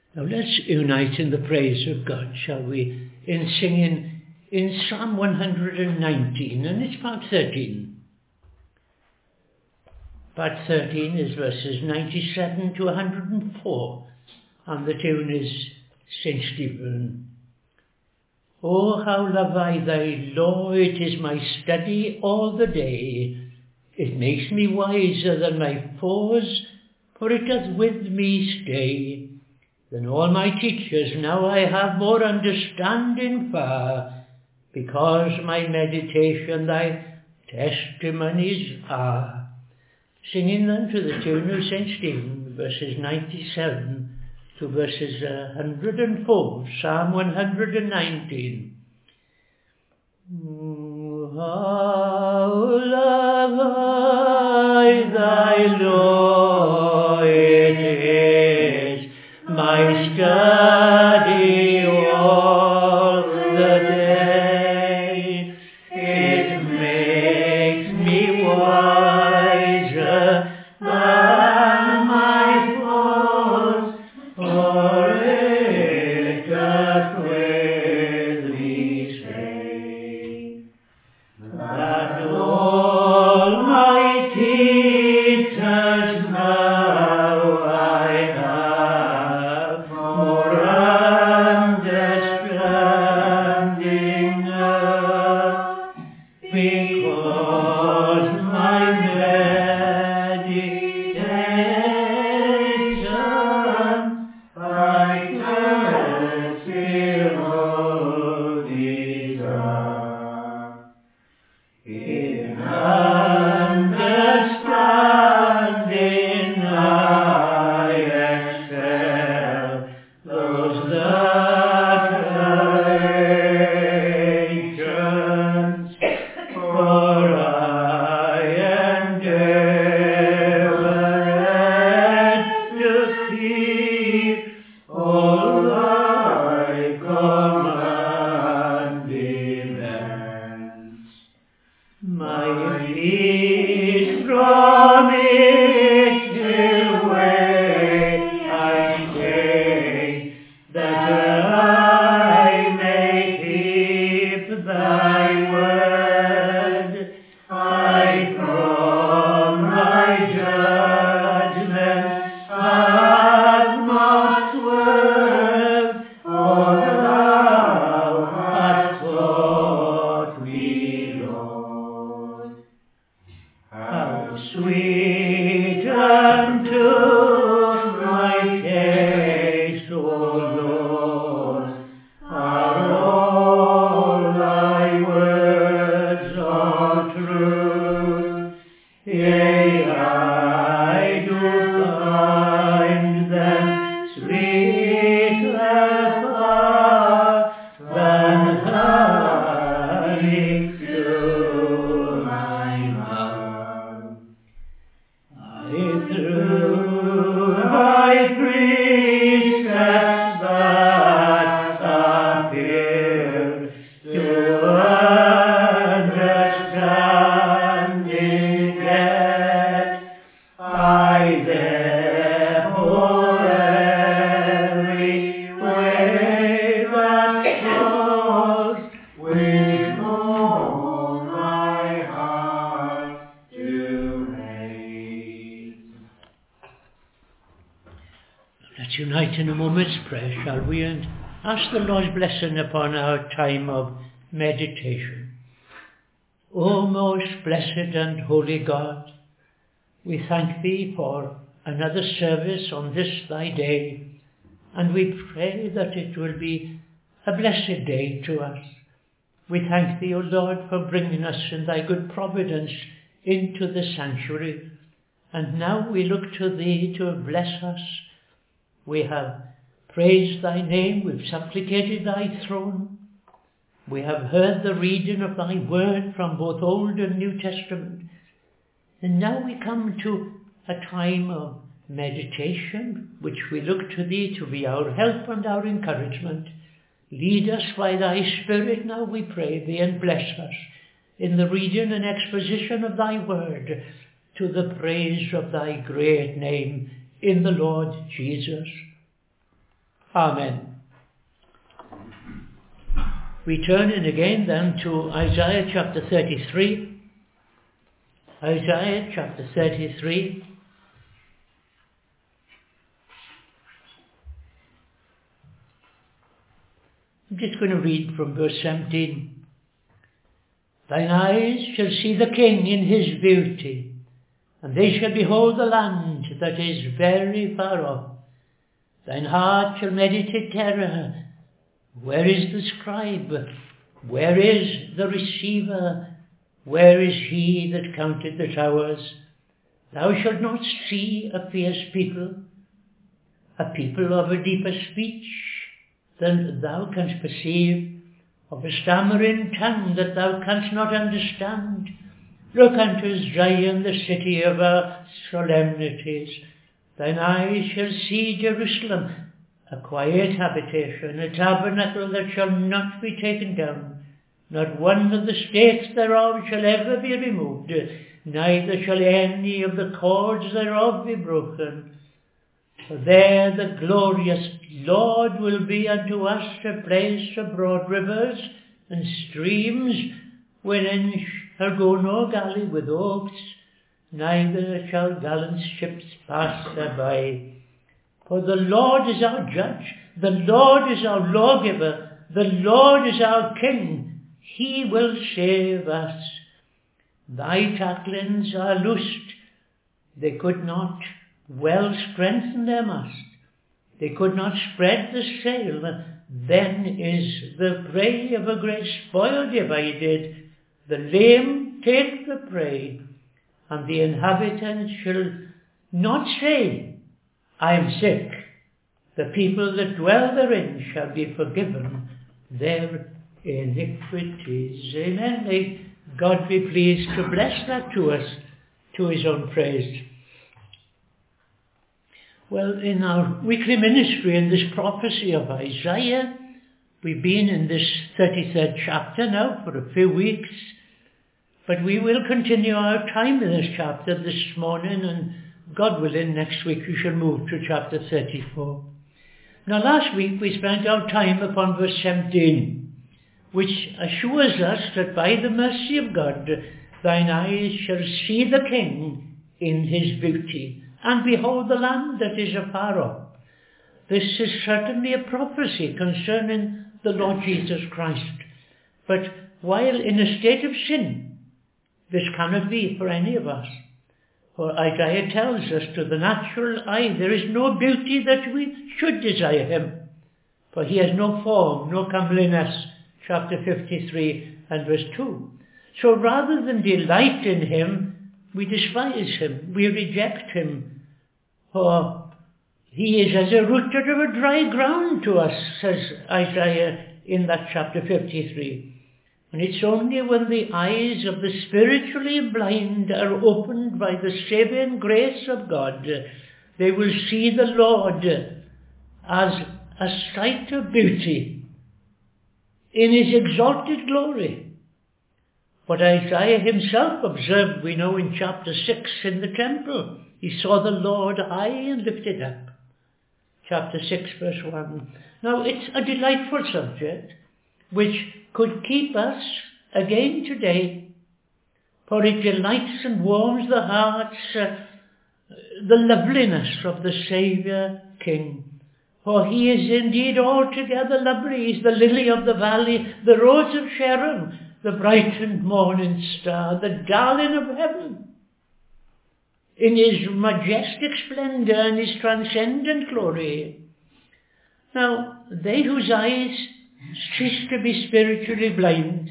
Now let's unite in the praise of God, shall we, in singing in Psalm 119, and it's part 13. Part 13 is verses 97 to 104, and the tune is St. Stephen. Oh, how love I thy law, it is my study all the day. It makes me wiser than my foes, for it doth with me stay. Than all my teachers now I have more understanding far, because my meditation thy testimonies are. Singing then to the tune of St. Stephen, verses 97 to verses 104, Psalm 119. How love I thy law, it is my study all the day. It makes me wiser than my foes, for it doth with me stay. That all my teachers now I have more understanding of, because my meditation thy testimonies are. In understanding I excel those that are ancients, for I endeavored to keep all thy commandments. My peace from it till way I take, that I may keep thy word. I from thy judgment have not swerved, for thou hast taught me, Lord. How sweet unto my taste, O Lord, are all thy words of truth. Yea, I do find them sweeter far than honey to my mouth. Through thy precepts that appear to understanding get, I therefore every way that goes with all my heart to praise. Let's unite in a moment's prayer, shall we, and ask the Lord's blessing upon our time of meditation. O most blessed and holy God, we thank thee for another service on this thy day, and we pray that it will be a blessed day to us. We thank thee, O Lord, for bringing us in thy good providence into the sanctuary, and now we look to thee to bless us. We have praised thy name, we've supplicated thy throne, we have heard the reading of thy word from both Old and New Testament, and now we come to a time of meditation, which we look to thee to be our help and our encouragement. Lead us by thy Spirit now, we pray thee, and bless us in the reading and exposition of thy word, to the praise of thy great name in the Lord Jesus. Amen. We turn in again then to Isaiah chapter 33. Isaiah chapter 33. I'm just going to read from verse 17. Thine eyes shall see the King in his beauty, and they shall behold the land that is very far off. Thine heart shall meditate terror. Where is the scribe? Where is the receiver? Where is he that counted the towers? Thou shalt not see a fierce people, a people of a deeper speech than thou canst perceive, of a stammering tongue that thou canst not understand. Look unto Zion, the city of our solemnities. Thine eyes shall see Jerusalem, a quiet habitation, a tabernacle that shall not be taken down. Not one of the stakes thereof shall ever be removed, neither shall any of the cords thereof be broken. For there the glorious Lord will be unto us a place of broad rivers and streams, wherein shall go no galley with oaks, neither shall gallant ships pass thereby. For the Lord is our judge, the Lord is our lawgiver, the Lord is our King, he will save us. Thy tacklings are loosed, they could not well strengthen their mast, they could not spread the sail. Then is the prey of a great spoil divided, the lame take the prey, and the inhabitants shall not say, I am sick. The people that dwell therein shall be forgiven their iniquities. Amen. May God be pleased to bless that to us, to his own praise. Well, in our weekly ministry in this prophecy of Isaiah, we've been in this 33rd chapter now for a few weeks, but we will continue our time in this chapter this morning, and God willing, next week we shall move to chapter 34. Now last week we spent our time upon verse 17, which assures us that by the mercy of God, thine eyes shall see the King in his beauty, and behold the land that is afar off. This is certainly a prophecy concerning the Lord Jesus Christ. But while in a state of sin, this cannot be for any of us. For Isaiah tells us to the natural eye there is no beauty that we should desire him. For he has no form, no comeliness. Chapter 53 and verse 2. So rather than delight in him, we despise him, we reject him. For he is as a root out of a dry ground to us, says Isaiah in that chapter 53. And it's only when the eyes of the spiritually blind are opened by the saving grace of God, they will see the Lord as a sight of beauty in his exalted glory. What Isaiah himself observed, we know in chapter 6 in the temple. He saw the Lord high and lifted up. Chapter 6 verse 1. Now it's a delightful subject which could keep us again today, for it delights and warms the hearts, the loveliness of the Saviour King. For he is indeed altogether lovely. He's the lily of the valley, the rose of Sharon, the brightened morning star, the darling of heaven. In his majestic splendour and his transcendent glory. Now, they whose eyes cease to be spiritually blind,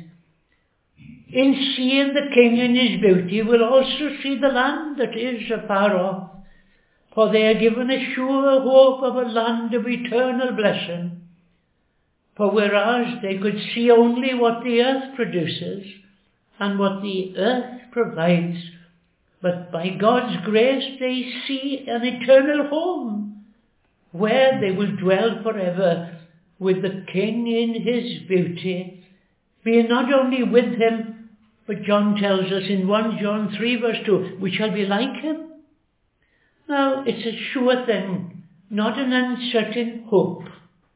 in seeing the King in his beauty, will also see the land that is afar off. For they are given a sure hope of a land of eternal blessing. For whereas they could see only what the earth produces and what the earth provides, but by God's grace they see an eternal home where they will dwell forever with the King in his beauty, being not only with him, but John tells us in 1 John 3 verse 2, we shall be like him. Now, it's a sure thing, not an uncertain hope,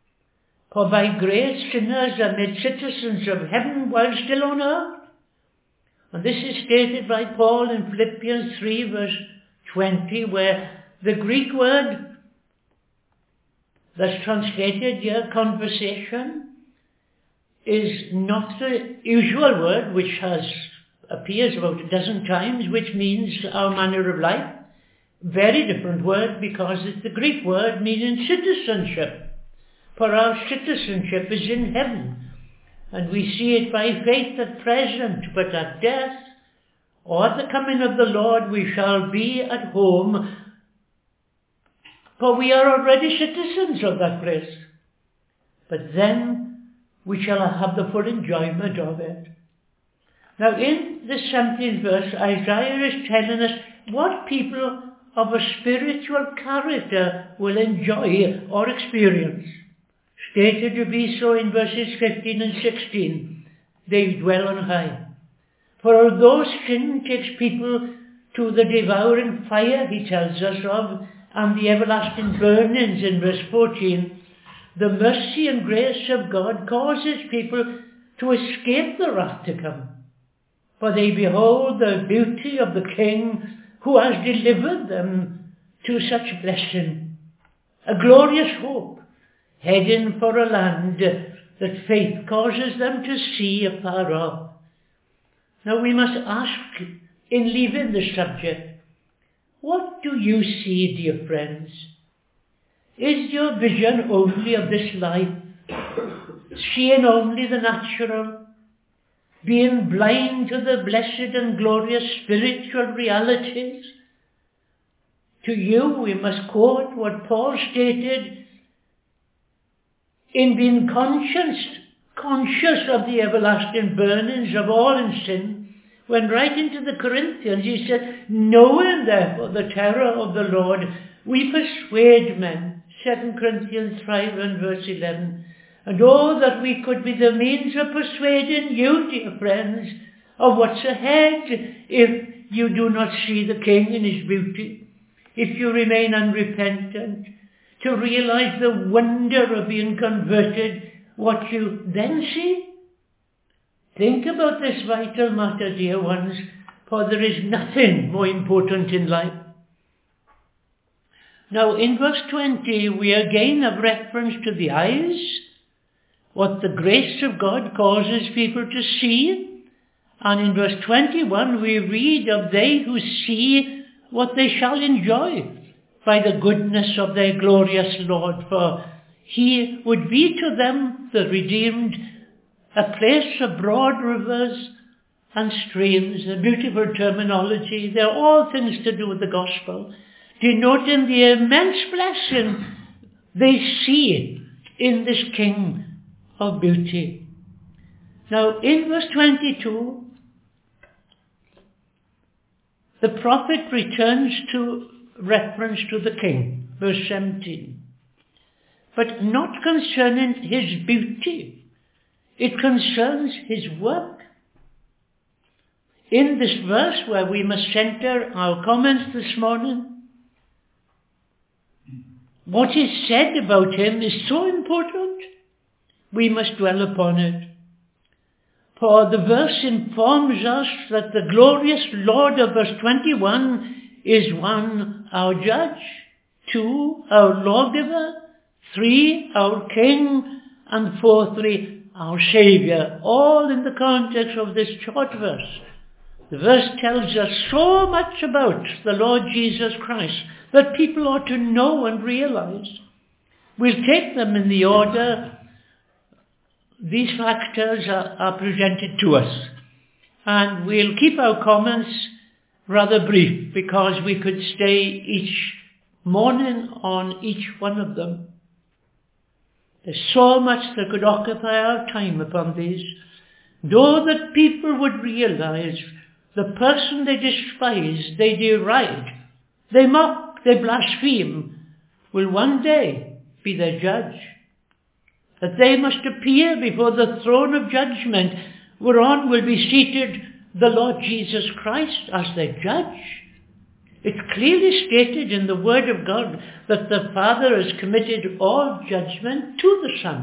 For by grace sinners are made citizens of heaven while still on earth. And this is stated by Paul in Philippians 3 verse 20, where the Greek word that's translated here, conversation, is not the usual word which appears about a dozen times, which means our manner of life. Very different word, because it's the Greek word meaning citizenship. For our citizenship is in heaven. And we see it by faith at present, but at death, or at the coming of the Lord, we shall be at home, for we are already citizens of that place. But then we shall have the full enjoyment of it. Now in the 17th verse, Isaiah is telling us what people of a spiritual character will enjoy or experience. Stated to be so in verses 15 and 16, they dwell on high. For although sin takes people to the devouring fire, he tells us of, and the everlasting burnings in verse 14, the mercy and grace of God causes people to escape the wrath to come. For they behold the beauty of the King who has delivered them to such blessing, a glorious hope, heading for a land that faith causes them to see afar off. Now we must ask, in leaving the subject, what do you see, dear friends? Is your vision only of this life, seeing only the natural, being blind to the blessed and glorious spiritual realities? To you we must quote what Paul stated in being conscious of the everlasting burnings of all in sin, when writing to the Corinthians he said, knowing therefore the terror of the Lord, we persuade men, 2 Corinthians 5 and verse 11, and oh, that we could be the means of persuading you, dear friends, of what's ahead, if you do not see the King in his beauty, if you remain unrepentant, to realize the wonder of being converted, what you then see. Think about this vital matter, dear ones, for there is nothing more important in life. Now in verse 20 we again have reference to the eyes, what the grace of God causes people to see. And in verse 21 we read of they who see what they shall enjoy by the goodness of their glorious Lord, for he would be to them, the redeemed, a place of broad rivers and streams, a beautiful terminology. They're all things to do with the gospel, denoting the immense blessing they see in this King of beauty. Now in verse 22, the prophet returns to reference to the King, verse 17. But not concerning his beauty, it concerns his work. In this verse where we must center our comments this morning, what is said about him is so important, we must dwell upon it. For the verse informs us that the glorious Lord of verse 21 is 1, our judge, 2, our lawgiver, 3, our king, and 4, our saviour, all in the context of this short verse. The verse tells us so much about the Lord Jesus Christ that people ought to know and realize. We'll take them in the order these factors are presented to us, and we'll keep our comments rather brief, because we could stay each morning on each one of them. There's so much that could occupy our time upon these. Though that people would realize the person they despise, they deride, they mock, they blaspheme, will one day be their judge. That they must appear before the throne of judgment, whereon will be seated the Lord Jesus Christ as their judge. It's clearly stated in the Word of God that the Father has committed all judgment to the Son,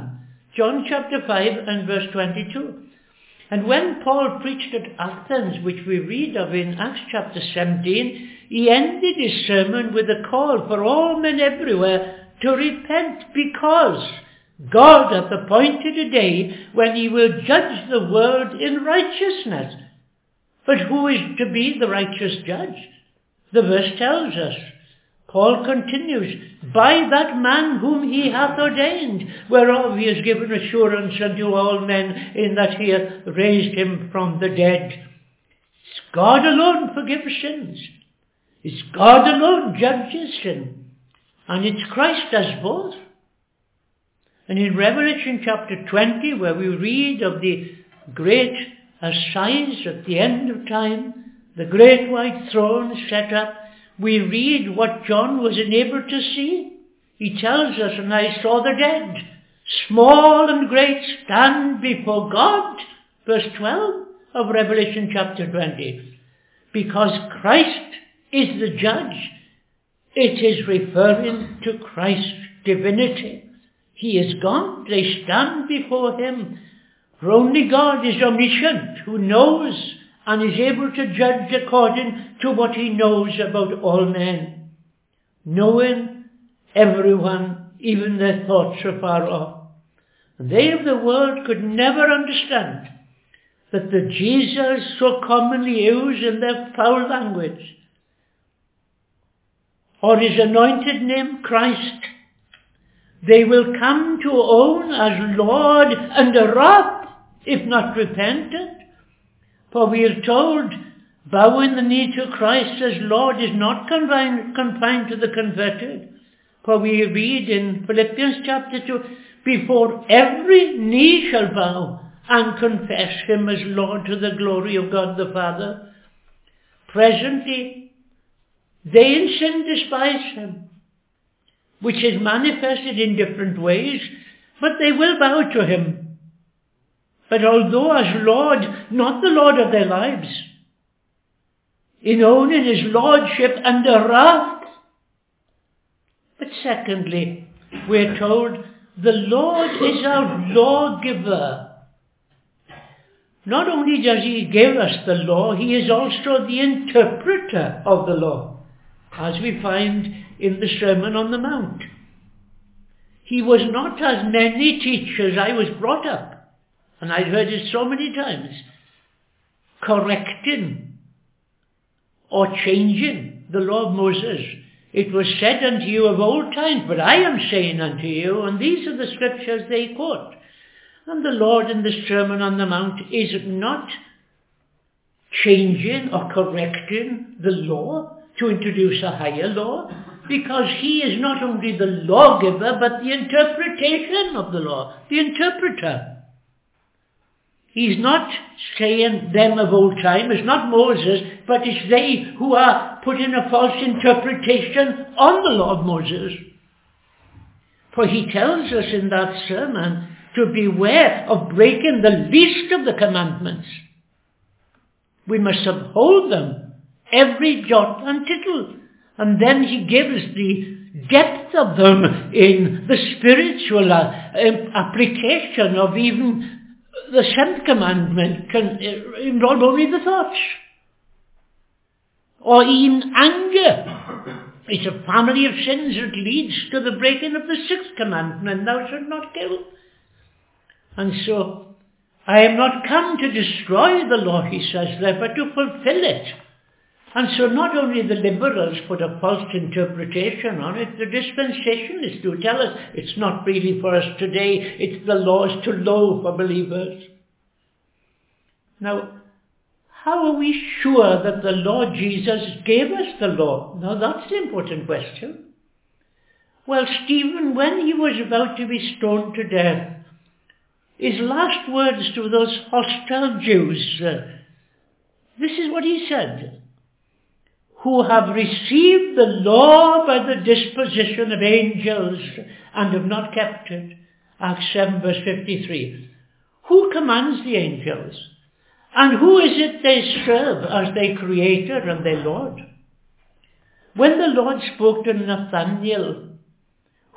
John chapter 5 and verse 22. And when Paul preached at Athens, which we read of in Acts chapter 17, he ended his sermon with a call for all men everywhere to repent, because God hath appointed a day when he will judge the world in righteousness. But who is to be the righteous judge? The verse tells us. Paul continues, by that man whom he hath ordained, whereof he has given assurance unto all men, in that he hath raised him from the dead. It's God alone forgives sins. It's God alone judges sin. And it's Christ does both. And in Revelation chapter 20, where we read of the great assize at the end of time, the great white throne set up, we read what John was enabled to see. He tells us, and I saw the dead, small and great, stand before God. Verse 12 of Revelation chapter 20. Because Christ is the judge, it is referring to Christ's divinity. He is God, they stand before him. For only God is omniscient, who knows and is able to judge according to what he knows about all men, knowing everyone, even their thoughts afar off. And they of the world could never understand that the Jesus so commonly used in their foul language, or his anointed name Christ, they will come to own as Lord under wrath, if not repentant. For we are told, bowing the knee to Christ as Lord is not confined to the converted. For we read in Philippians chapter 2, before every knee shall bow and confess him as Lord to the glory of God the Father. Presently, they in sin despise him, which is manifested in different ways, but they will bow to him. But although as Lord, not the Lord of their lives, in owning his lordship under wrath. But secondly, we're told the Lord is our lawgiver. Not only does he give us the law, he is also the interpreter of the law, as we find in the Sermon on the Mount. He was not as many teachers I was brought up, and I'd heard it so many times, correcting or changing the law of Moses. It was said unto you of old times, but I am saying unto you, and these are the scriptures they quote. And the Lord in the Sermon on the Mount is not changing or correcting the law to introduce a higher law, because he is not only the lawgiver, but the interpretation of the law, the interpreter. He's not saying them of old time, it's not Moses, but it's they who are putting a false interpretation on the law of Moses. For he tells us in that sermon to beware of breaking the least of the commandments. We must uphold them, every jot and tittle. And then he gives the depth of them in the spiritual application of even the 10th commandment can involve only the thoughts. Or even anger. It's a family of sins that leads to the breaking of the 6th commandment, thou shalt not kill. And so, I am not come to destroy the law, he says there, but to fulfill it. And so not only the liberals put a false interpretation on it, the dispensationalists do tell us it's not really for us today, it's the law is too low for believers. Now, how are we sure that the Lord Jesus gave us the law? Now that's the important question. Well, Stephen, when he was about to be stoned to death, his last words to those hostile Jews, this is what he said: who have received the law by the disposition of angels and have not kept it. Acts 7 verse 53. Who commands the angels? And who is it they serve as their creator and their Lord? When the Lord spoke to Nathanael,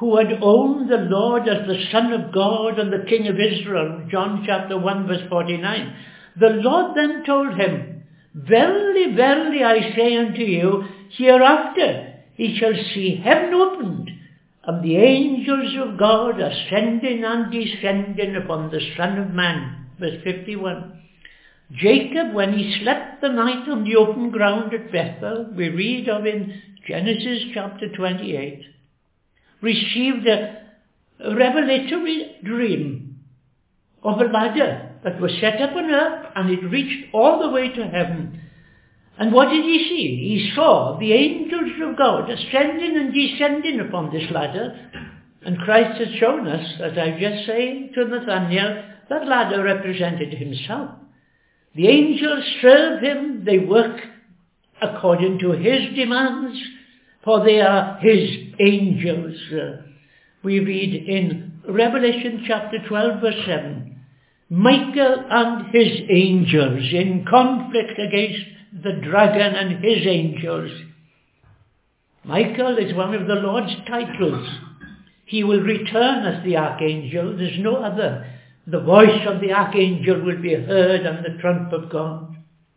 who had owned the Lord as the Son of God and the King of Israel, John chapter 1 verse 49. The Lord then told him, Verily, verily, I say unto you, hereafter he shall see heaven opened, and the angels of God ascending and descending upon the Son of Man. Verse 51. Jacob, when he slept the night on the open ground at Bethel, we read of in Genesis chapter 28, received a revelatory dream of a ladder that was set up on earth, and it reached all the way to heaven. And what did he see? He saw the angels of God ascending and descending upon this ladder. And Christ had shown us, as I just said to Nathanael, that ladder represented himself. The angels serve him, they work according to his demands, for they are his angels. We read in Revelation chapter 12 verse 7, Michael and his angels in conflict against the dragon and his angels. Michael is one of the Lord's titles. He will return as the archangel. There's no other. The voice of the archangel will be heard and the trump of God.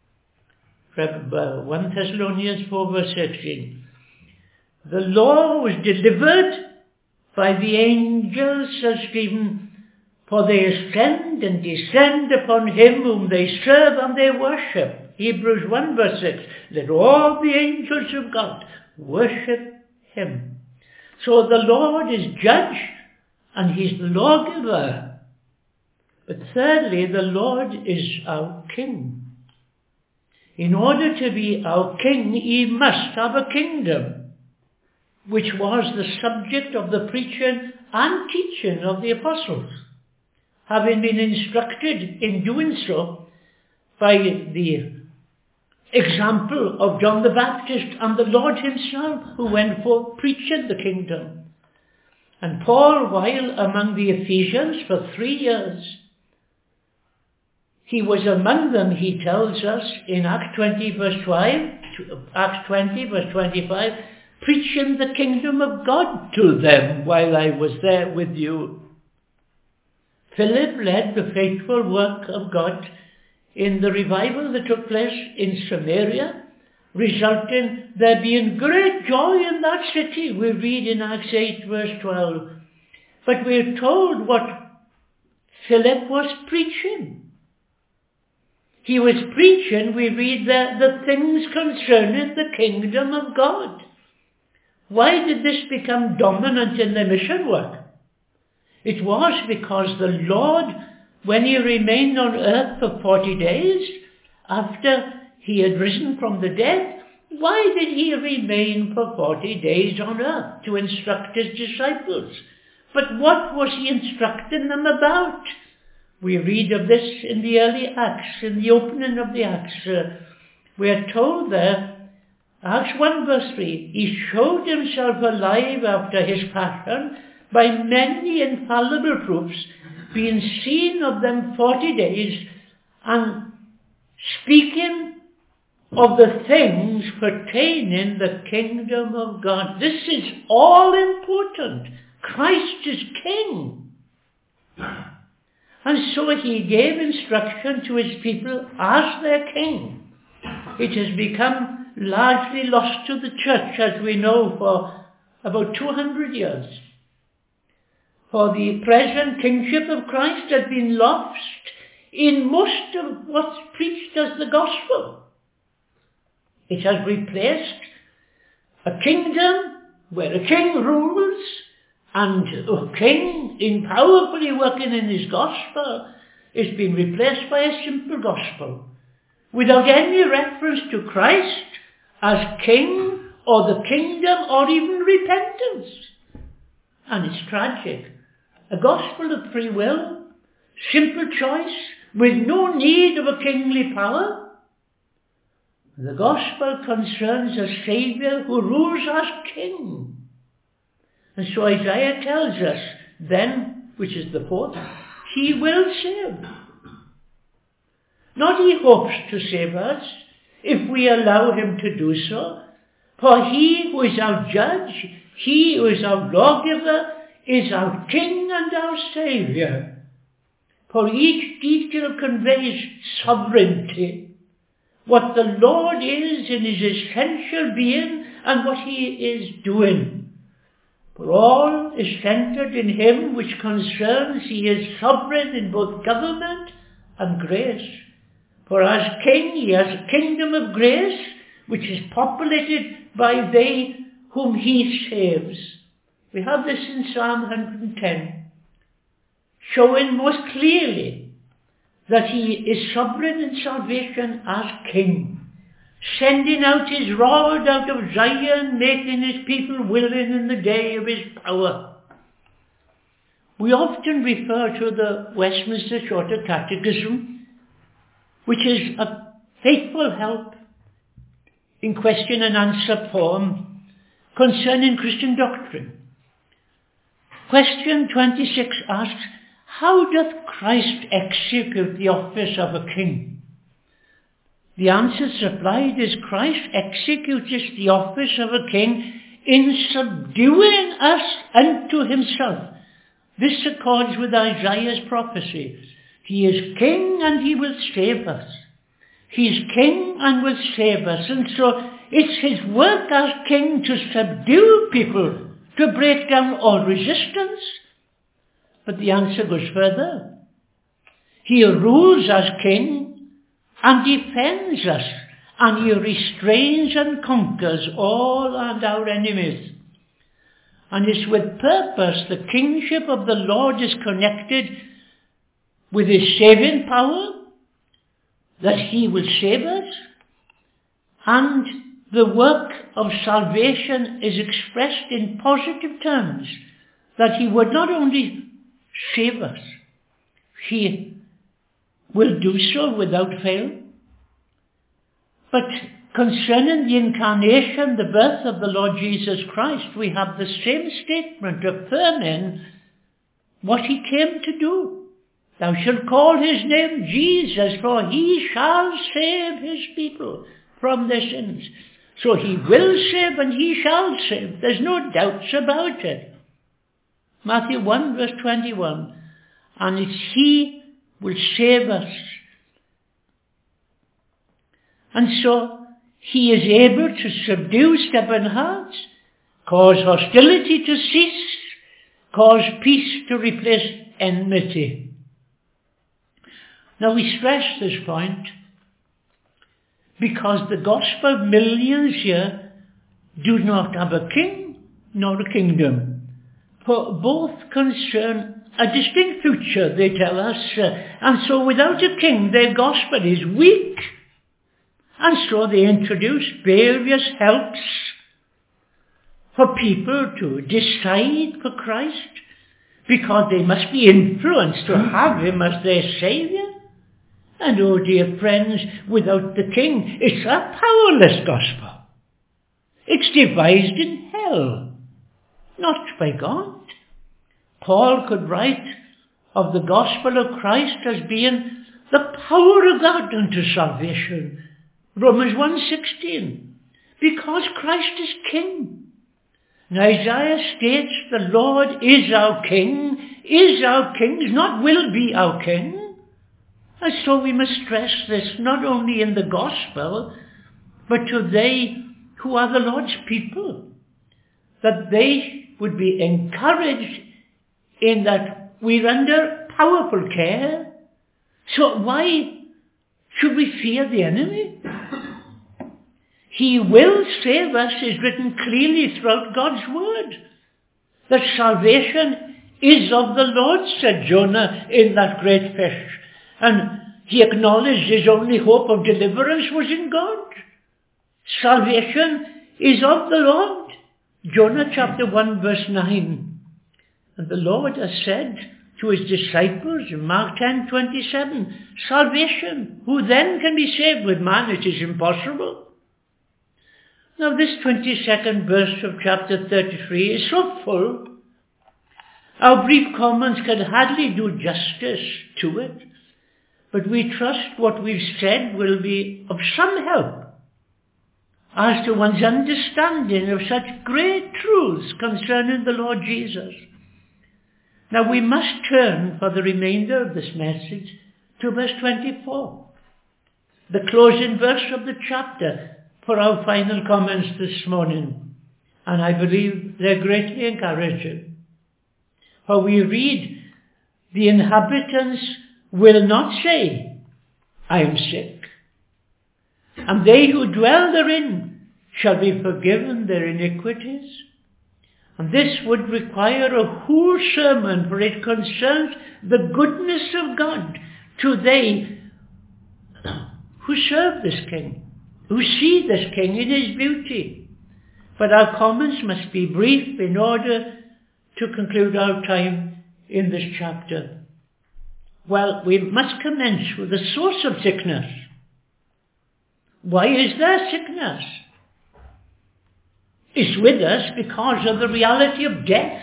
1 Thessalonians 4 verse 16. The law was delivered by the angels, says Stephen, for they ascend and descend upon him whom they serve and they worship. Hebrews 1 verse 6. Let all the angels of God worship him. So the Lord is judge and he's the lawgiver. But thirdly, the Lord is our king. In order to be our king, he must have a kingdom, which was the subject of the preaching and teaching of the apostles, having been instructed in doing so by the example of John the Baptist and the Lord himself, who went forth preaching the kingdom. And Paul, while among the Ephesians for 3 years, he was among them, he tells us in Acts 20 verse 25, preaching the kingdom of God to them while I was there with you. Philip led the faithful work of God in the revival that took place in Samaria, resulting there being great joy in that city. We read in Acts 8 verse 12. But we're told what Philip was preaching. He was preaching, we read there, the things concerning the kingdom of God. Why did this become dominant in the mission work? It was because the Lord, when he remained on earth for 40 days, after he had risen from the dead, why did he remain for 40 days on earth? To instruct his disciples. But what was he instructing them about? We read of this in the early Acts, in the opening of the Acts. We are told there, Acts 1 verse 3, he showed himself alive after his passion by many infallible proofs, being seen of them 40 days, and speaking of the things pertaining the kingdom of God. This is all important. Christ is King. And so he gave instruction to his people as their king. It has become largely lost to the church, as we know, for about 200 years. For the present kingship of Christ has been lost in most of what's preached as the gospel. It has replaced a kingdom where a king rules, and a king in powerfully working in his gospel is being replaced by a simple gospel, without any reference to Christ as king or the kingdom or even repentance. And it's tragic. A gospel of free will, simple choice, with no need of a kingly power. The gospel concerns a Saviour who rules as king. And so Isaiah tells us then, which is the fourth, he will save. Not he hopes to save us if we allow him to do so. For he who is our judge, he who is our lawgiver, is our King and our Saviour. For each detail conveys sovereignty, what the Lord is in his essential being and what he is doing. For all is centred in him which concerns he is sovereign in both government and grace. For as King he has a kingdom of grace which is populated by they whom he saves. We have this in Psalm 110, showing most clearly that he is sovereign in salvation as King, sending out his rod out of Zion, making his people willing in the day of his power. We often refer to the Westminster Shorter Catechism, which is a faithful help in question and answer form concerning Christian doctrine. Question 26 asks, how doth Christ execute the office of a king? The answer supplied is Christ executes the office of a king in subduing us unto himself. This accords with Isaiah's prophecy. He is king and he will save us. He is king and will save us. And so it's his work as king to subdue people, to break down all resistance. But the answer goes further. He rules as king and defends us, and he restrains and conquers all and our enemies. And it's with purpose the kingship of the Lord is connected with his saving power, that he will save us, and the work of salvation is expressed in positive terms, that he would not only save us, he will do so without fail. But concerning the incarnation, the birth of the Lord Jesus Christ, we have the same statement affirming what he came to do. Thou shalt call his name Jesus, for he shall save his people from their sins. So he will save and he shall save. There's no doubts about it. Matthew 1 verse 21. And it's he will save us. And so he is able to subdue stubborn hearts, cause hostility to cease, cause peace to replace enmity. Now we stress this point because the gospel millions here do not have a king nor a kingdom. For both concern a distinct future, they tell us. And so without a king, their gospel is weak. And so they introduce various helps for people to decide for Christ, because they must be influenced to have him as their Saviour. And oh dear friends, without the king, it's a powerless gospel. It's devised in hell, not by God. Paul could write of the gospel of Christ as being the power of God unto salvation. Romans 1:16, because Christ is king. And Isaiah states the Lord is our king, not will be our king. And so we must stress this not only in the gospel, but to they who are the Lord's people, that they would be encouraged in that we're under powerful care. So why should we fear the enemy? He will save us is written clearly throughout God's word. That salvation is of the Lord, said Jonah in that great fish. And he acknowledged his only hope of deliverance was in God. Salvation is of the Lord. Jonah chapter 1 verse 9. And the Lord has said to his disciples in Mark 10:27, salvation, who then can be saved with man? It is impossible. Now this 22nd verse of chapter 33 is so full, our brief comments can hardly do justice to it, but we trust what we've said will be of some help as to one's understanding of such great truths concerning the Lord Jesus. Now we must turn for the remainder of this message to verse 24, the closing verse of the chapter, for our final comments this morning. And I believe they're greatly encouraging. For we read, the inhabitants will not say, I am sick, and they who dwell therein shall be forgiven their iniquities. And this would require a whole sermon, for it concerns the goodness of God to they who serve this King, who see this King in his beauty. But our comments must be brief in order to conclude our time in this chapter. Well, we must commence with the source of sickness. Why is there sickness? It's with us because of the reality of death,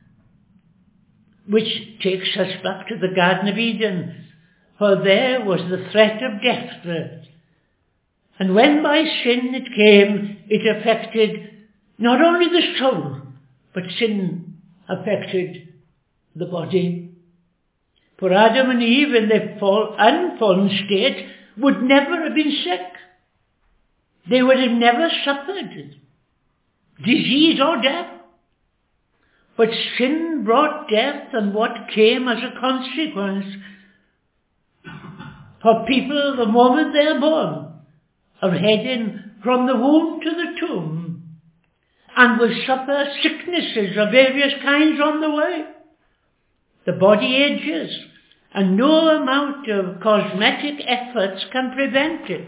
which takes us back to the Garden of Eden, for there was the threat of death there. And when by sin it came, it affected not only the soul, but sin affected the body. For Adam and Eve in their unfallen state would never have been sick. They would have never suffered disease or death. But sin brought death, and what came as a consequence for people the moment they are born are heading from the womb to the tomb and will suffer sicknesses of various kinds on the way. The body ages, and no amount of cosmetic efforts can prevent it.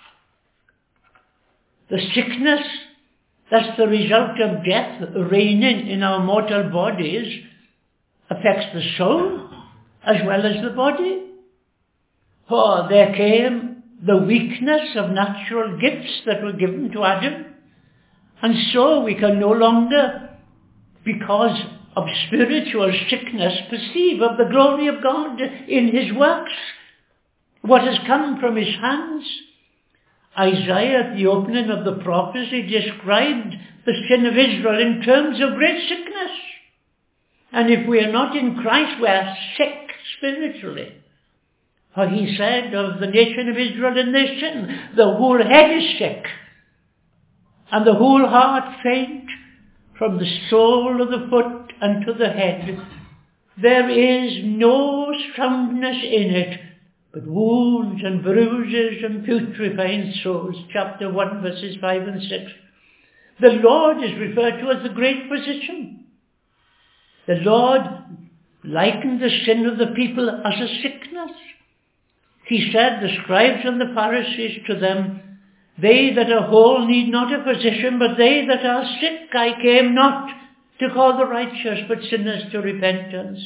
The sickness that's the result of death reigning in our mortal bodies affects the soul as well as the body. For there came the weakness of natural gifts that were given to Adam, and so we can no longer, because of spiritual sickness, perceive of the glory of God in his works, what has come from his hands. Isaiah, at the opening of the prophecy, described the sin of Israel in terms of great sickness. And if we are not in Christ, we are sick spiritually. For he said of the nation of Israel in their sin, the whole head is sick, and the whole heart faint, from the sole of the foot unto the head. There is no soundness in it, but wounds and bruises and putrefying sores. Chapter 1, verses 5 and 6. The Lord is referred to as the great physician. The Lord likened the sin of the people as a sickness. He said, the scribes and the Pharisees to them, they that are whole need not a physician, but they that are sick. I came not to call the righteous, but sinners to repentance.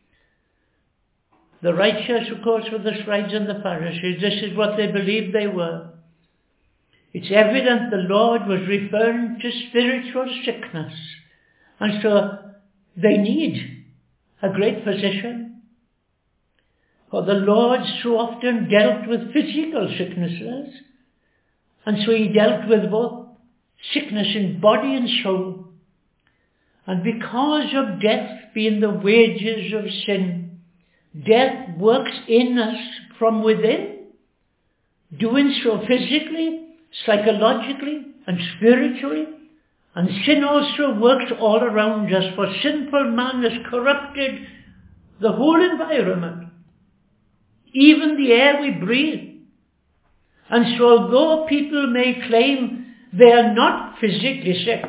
The righteous, of course, were the scribes and the Pharisees. This is what they believed they were. It's evident the Lord was referring to spiritual sickness. And so they need a great physician. For the Lord so often dealt with physical sicknesses. And so he dealt with both sickness in body and soul. And because of death being the wages of sin, death works in us from within, doing so physically, psychologically, and spiritually. And sin also works all around us, for sinful man has corrupted the whole environment, even the air we breathe. And so although people may claim they are not physically sick,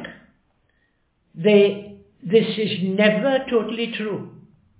this is never totally true.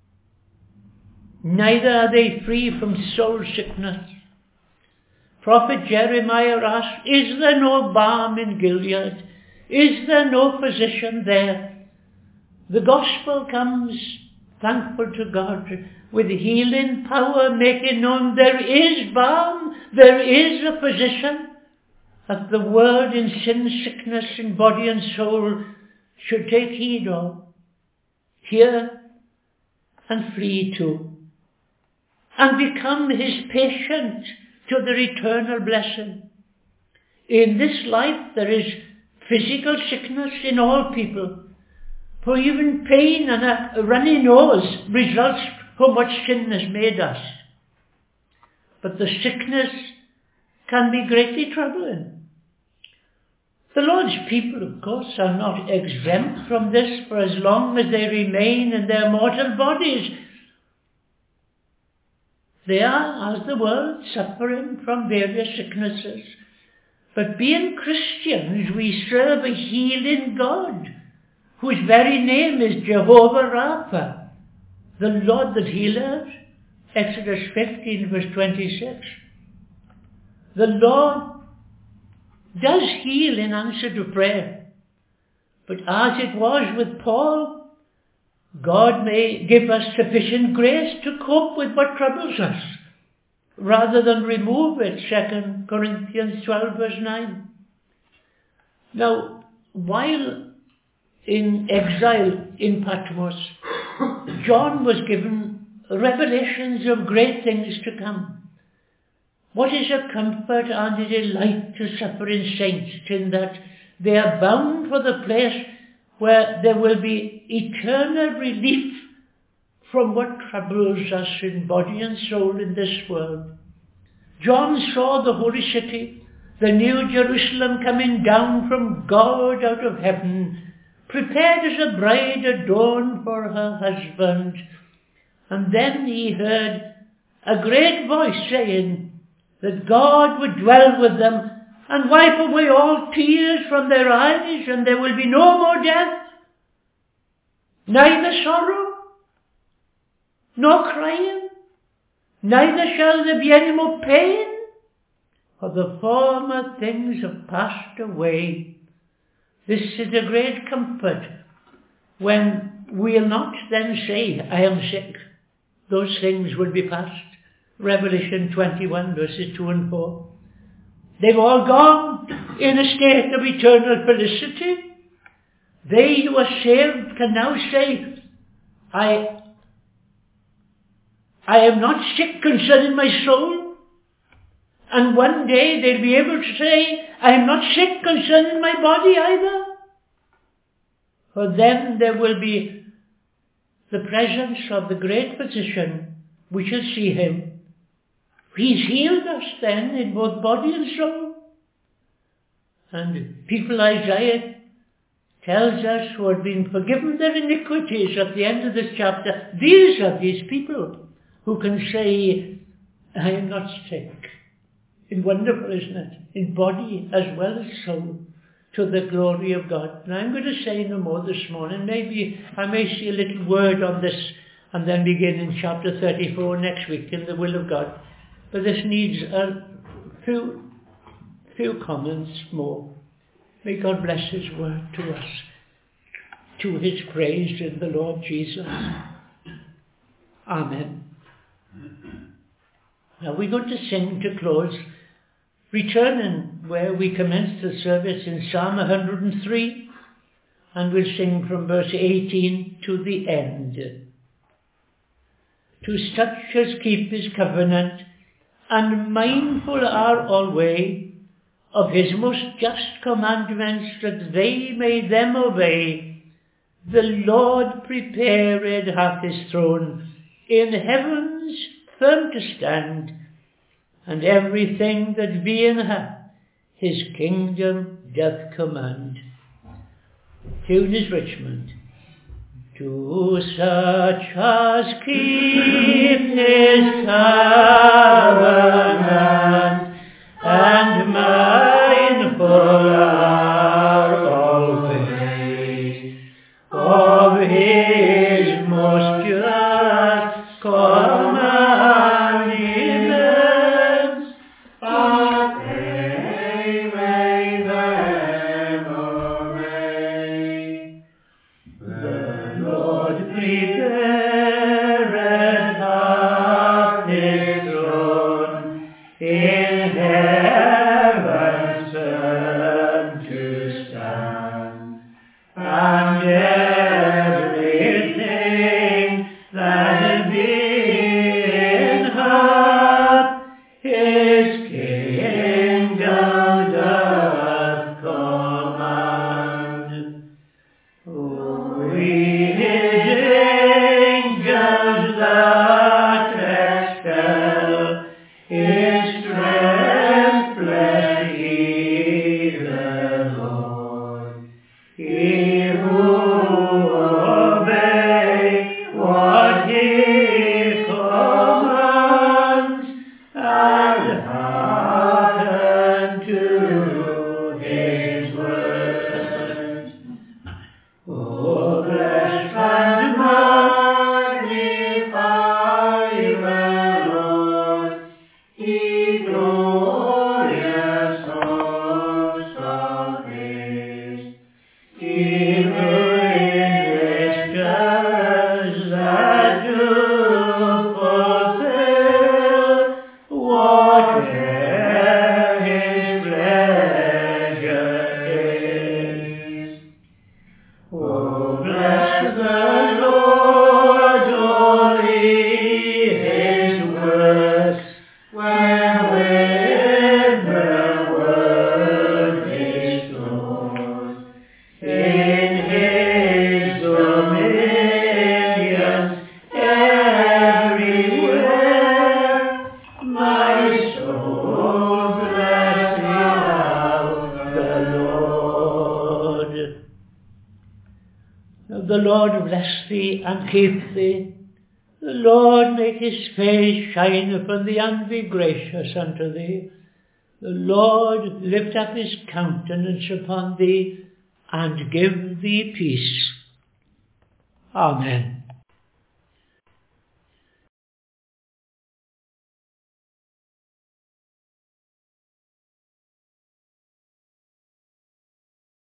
Neither are they free from soul sickness. Prophet Jeremiah asked, is there no balm in Gilead? Is there no physician there? The gospel comes, thankful to God, with healing power, making known there is balm, there is a physician, that the word in sin, sickness, in body and soul should take heed of, hear and flee to, and become his patient to their eternal blessing. In this life there is physical sickness in all people, For even pain and a runny nose results how much sin has made us. But the sickness can be greatly troubling. The Lord's people, of course, are not exempt from this for as long as they remain in their mortal bodies. They are, as the world, suffering from various sicknesses. But being Christians, we serve a healing God, whose very name is Jehovah Rapha, the Lord that healeth. Exodus 15, verse 26. The Lord does heal in answer to prayer. But as it was with Paul, God may give us sufficient grace to cope with what troubles us, rather than remove it. 2 Corinthians 12, verse 9. Now, while in exile in Patmos, John was given revelations of great things to come. What is a comfort and a delight to suffering saints, in that they are bound for the place where there will be eternal relief from what troubles us in body and soul in this world. John saw the holy city, the new Jerusalem, coming down from God out of heaven, prepared as a bride adorned for her husband. And then he heard a great voice saying that God would dwell with them and wipe away all tears from their eyes, and there will be no more death, neither sorrow, nor crying, neither shall there be any more pain, for the former things have passed away. This is a great comfort when we'll not then say, I am sick. Those things will be past. Revelation 21, verses 2 and 4. They've all gone in a state of eternal felicity. They who are saved can now say, I am not sick concerning my soul. And one day they'll be able to say, I am not sick concerning my body either. For then there will be the presence of the great physician. We shall see him. He's healed us then in both body and soul. And people Isaiah tells us who have been forgiven their iniquities at the end of this chapter, these are these people who can say, I am not sick. It's wonderful, isn't it? In body as well as soul, to the glory of God. And I'm going to say no more this morning. Maybe I may say a little word on this and then begin in chapter 34 next week in the will of God. But this needs a few comments more. May God bless his word to us, to his praise in the Lord Jesus. Amen. Now we're going to sing to close, returning where we commenced the service in Psalm 103, and we'll sing from verse 18 to the end. To such as keep his covenant, and mindful are alway of his most just commandments, that they may them obey, the Lord prepared hath his throne in heavens firm to stand, and everything that being hath his kingdom doth command. Tune is Richmond. To such as keep his covenant, and mindful are always of his most just commandments, but they may them obey. The Lord prepared hath his throne that trespass, His strength bless ye the Lord. He who obey what He commands and hearken to His words. Oh, bless and magnify the Lord, ye glorious hosts of His. He riches that do fulfill whatever His pleasure is. Oh, bless the Lord, all ye His works, wherewith the world bestows. In His dominions everywhere, my soul bless the Lord. Now the Lord bless thee and keep thee. The Lord make His face shine upon thee and be gracious unto thee. The Lord lift up His countenance upon thee and give thee peace. Amen.